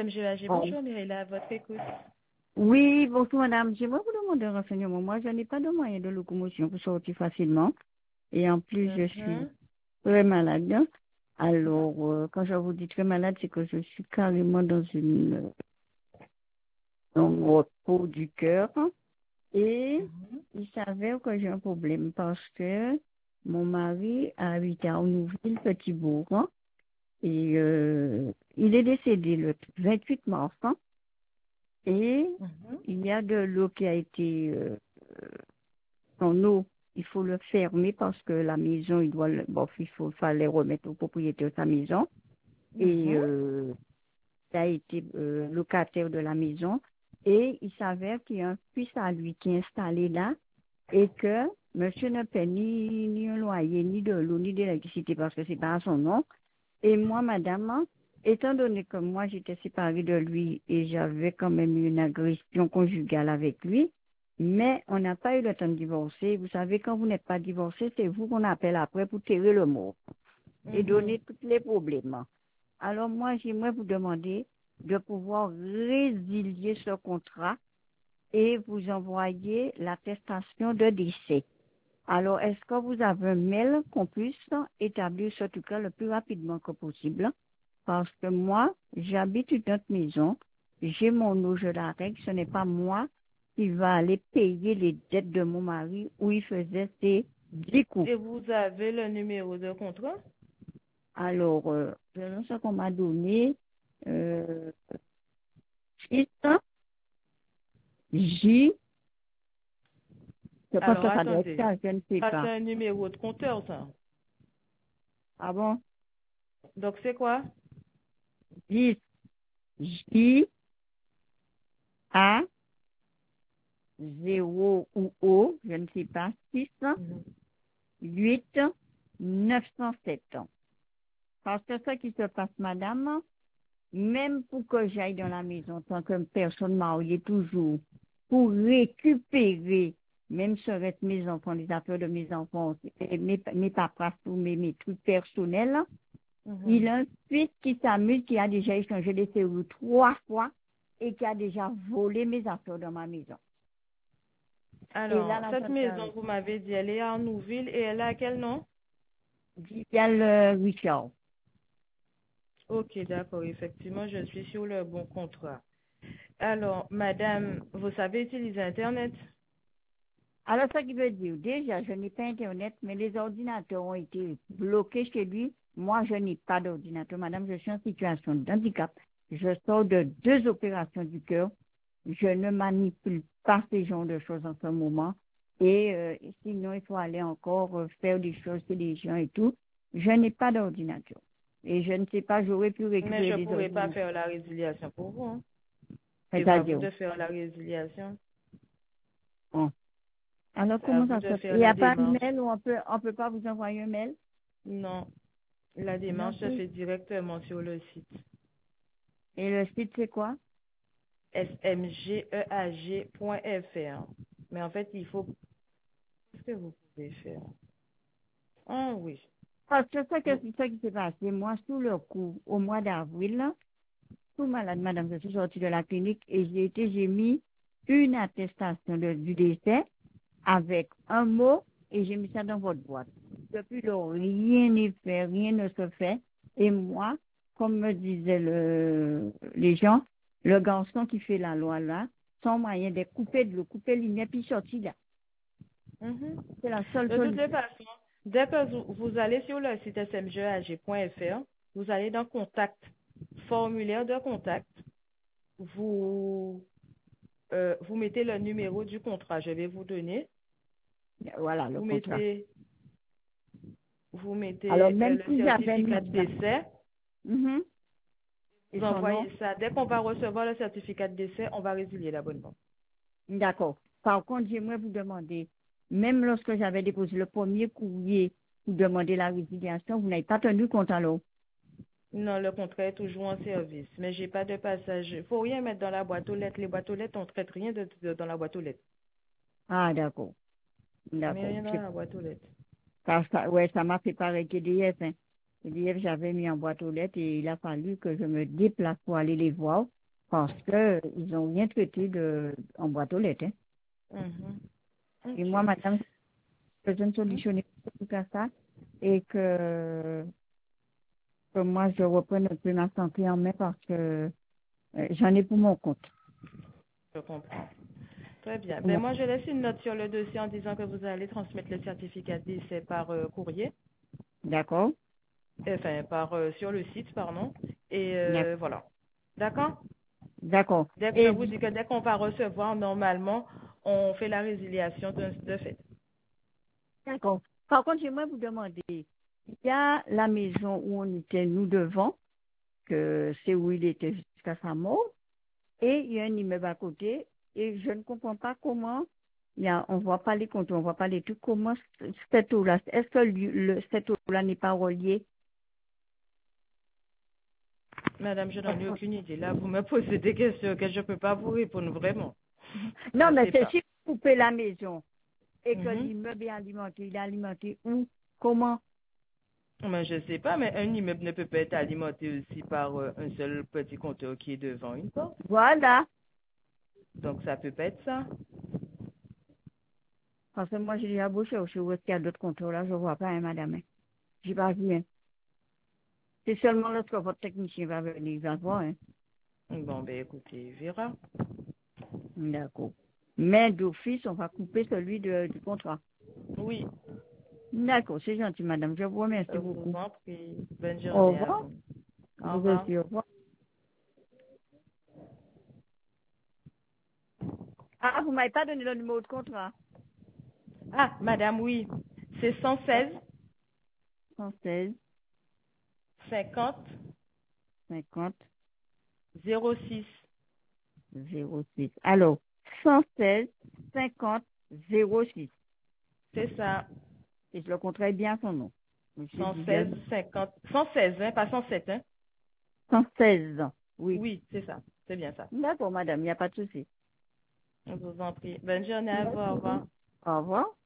SMGAG, Oh. bonjour Mireille, à votre écoute. Oui, bonjour madame. J'aimerais vous demander un renseignement. Moi, je n'ai pas de moyen de locomotion pour sortir facilement. Et en plus, je suis Mhm. très malade. Alors, quand je vous dis très malade, c'est que je suis carrément dans le repos du cœur. Et Mhm. il s'avère que j'ai un problème parce que mon mari a habité à Nouville, Petit-Bourg. Et il est décédé le 28 mars. Et Mhm. il y a de l'eau qui a été en eau. Il faut le fermer parce que la maison, fallait remettre au propriétaire sa maison. Et Mhm. il a été locataire de la maison. Et il s'avère qu'il y a un fils à lui qui est installé là et que monsieur ne paie ni un loyer, ni de l'eau, ni d'électricité parce que c'est pas à son nom. Et moi, madame, étant donné que moi, j'étais séparée de lui et j'avais quand même eu une agression conjugale avec lui, mais on n'a pas eu le temps de divorcer. Vous savez, quand vous n'êtes pas divorcé, c'est vous qu'on appelle après pour terrer le mot et Mhm. donner tous les problèmes. Alors moi, j'aimerais vous demander de pouvoir résilier ce contrat et vous envoyer l'attestation de décès. Alors, est-ce que vous avez un mail qu'on puisse établir ce truc-là le plus rapidement que possible? Parce que moi, j'habite une autre maison, j'ai mon eau, je la règle, ce n'est pas moi qui va aller payer les dettes de mon mari où il faisait ses 10 coups. Et vous avez le numéro de contrat? Alors, selon ce qu'on m'a donné, euh, 6 J, je pense Alors que ça doit être attendez, ça, je ne sais ça c'est pas. un numéro de compteur ça. Ah bon? Donc c'est quoi? 10 J, A, 0 ou O, je ne sais pas, 6 Mhm. 8 907. Parce que ce qui se passe, madame, même pour que j'aille dans la maison, tant que personne mariée toujours, pour récupérer, même serait mes enfants, les affaires de mes enfants, et mes papas, tous mes trucs personnels, il Mhm. a un fils qui s'amuse, qui a déjà échangé des serrures 3 fois et qui a déjà volé mes affaires dans ma maison. Et là, Alors, la cette maison, totale, vous m'avez dit, elle est à Nouville et elle a quel nom? Viviane Richard. Ok, d'accord, effectivement, je suis sur le bon contrat. Alors, madame, vous savez utiliser Internet? Alors, ça qui veut dire, déjà, je n'ai pas Internet, mais les ordinateurs ont été bloqués chez lui. Moi, je n'ai pas d'ordinateur. Madame, je suis en situation d'handicap. Je sors de 2 opérations du cœur. Je ne manipule pas ces genres de choses en ce moment. Et sinon, il faut aller encore faire des choses chez les gens et tout. Je n'ai pas d'ordinateur. Et je ne sais pas, j'aurais pu Mais je récupérer ne des pourrais pas ordinateurs. faire la résiliation pour vous, hein. C'est pas à vous C'est-à-dire, de faire la résiliation, bon. Alors, c'est à comment vous ça se de fait? faire Il n'y la a pas un démarche. mail ou on peut pas vous envoyer un mail? Non, la Non démarche se plus. fait directement sur le site Et le site, c'est quoi? smgeag.fr. Mais en fait, il faut... Qu'est-ce que vous pouvez faire? Ah oui. Parce que c'est ça qui s'est passé. Moi, sous le coup, au mois d'avril, là, tout malade, madame, je suis sortie de la clinique et j'ai mis une attestation du décès avec un mot et j'ai mis ça dans votre boîte. Depuis lors, rien n'est fait, rien ne se fait. Et moi, comme me disaient les gens, le garçon qui fait la loi là, son moyen de couper de l'eau, couper l'ignet, puis sortir là. Mhm. C'est la seule De toutes les solution. façons, dès que vous allez sur le site smgeag.fr, vous allez dans Contact, formulaire de contact, vous, vous mettez le numéro du contrat. Je vais vous donner. Voilà, le Vous contrat. mettez, Alors, même le si j'avais certificat mis de ça, décès. mhm, et Vous son nom, envoyez ça. Dès qu'on va recevoir le certificat de décès, on va résilier l'abonnement. d'accord. Par contre, j'aimerais vous demander, même lorsque j'avais déposé le premier courrier pour demander la résiliation, vous n'avez pas tenu compte alors. Non, le contrat est toujours en service, mais j'ai pas de passage. Il faut rien mettre dans la boîte aux lettres. Les boîtes aux lettres, on traite rien dans la boîte aux lettres. Ah, d'accord. Mais D'accord. rien dans la boîte aux lettres. Ouais, ça m'a fait pareil que DF, hein. Hier, j'avais mis en boîte aux lettres et il a fallu que je me déplace pour aller les voir parce que ils n'ont rien traité en boîte aux lettres, hein. Mhm. Et Ok. moi, madame, je ne solutionner tout à ça et que moi, je reprenne un peu ma santé en main parce que j'en ai pour mon compte. Je comprends. Très bien. Ben, Ouais. moi, je laisse une note sur le dossier en disant que vous allez transmettre le certificat de décès par courrier, D'accord? enfin, sur le site, pardon. Et D'ac- voilà. D'accord? D'accord. Dès que je Et vous dis que dès qu'on va recevoir, normalement, on fait la résiliation de fait. d'accord. Par contre, j'aimerais vous demander, il y a la maison où on était, nous devant, que c'est où il était jusqu'à sa mort, et il y a un immeuble à côté, et je ne comprends pas comment, on voit pas les comptes, on voit pas les trucs, comment cette eau-là, est-ce que cette eau-là n'est pas reliée? Madame, je n'en ai aucune idée. Là, vous me posez des questions que je ne peux pas vous répondre vraiment. Je Non, ne mais sais c'est pas. si vous coupez la maison et que Mhm. l'immeuble est alimenté, il est alimenté où? Comment? Mais je ne sais pas, mais un immeuble ne peut pas être alimenté aussi par un seul petit compteur qui est devant une porte. Voilà. Donc, ça peut pas être ça. Parce que moi, j'ai beau chercher où est-ce qu'il y a d'autres contrôles là, je vois pas, hein, madame. Hein. J'ai pas vu, hein. C'est seulement lorsque votre technicien va venir, il va voir, hein. Bon, ben écoutez, il verra. D'accord. Mais d'office, on va couper celui du contrat. Oui, D'accord, c'est gentil, madame. Je vous remercie je vous beaucoup. en prie. Bonne Au journée à revoir. vous. Au Vous revoir. aussi, au revoir. Ah, vous m'avez pas donné le numéro de contrat. Ah, madame, oui. C'est 116 116 50 50 06. 06. Alors, 116 50 06. C'est ça. Et je le compterai bien son nom. Monsieur 116 Digal. 50. 116, hein, pas 107, hein. 116 ans. Oui. Oui, c'est ça. C'est bien ça. D'accord, madame, il n'y a pas de souci. Je vous en prie. Bonne journée à vous. Au Merci. revoir. Au revoir.